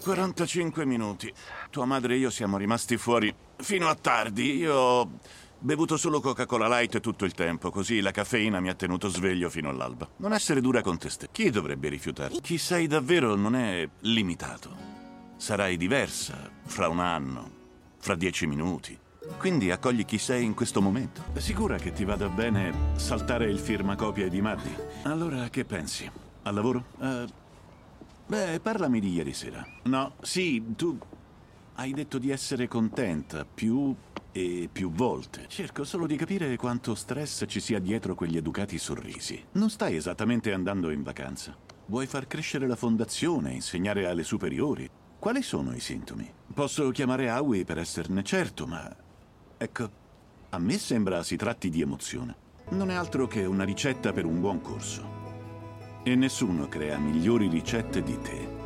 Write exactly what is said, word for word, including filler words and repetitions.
quarantacinque minuti. Tua madre e io siamo rimasti fuori fino a tardi. Io ho bevuto solo Coca-Cola Light tutto il tempo, così la caffeina mi ha tenuto sveglio fino all'alba. Non essere dura con te ste. Chi dovrebbe rifiutarti? Chi sei davvero non è limitato. Sarai diversa fra un anno, fra dieci minuti. Quindi accogli chi sei in questo momento. È sicura che ti vada bene saltare il firmacopie di Maddi? Allora, che pensi? Al lavoro? Uh, beh, parlami di ieri sera. No, sì, tu hai detto di essere contenta più e più volte. Cerco solo di capire quanto stress ci sia dietro quegli educati sorrisi. Non stai esattamente andando in vacanza. Vuoi far crescere la fondazione, insegnare alle superiori? Quali sono i sintomi? Posso chiamare Howie per esserne certo, ma... ecco, a me sembra si tratti di emozione. Non è altro che una ricetta per un buon corso. E nessuno crea migliori ricette di te.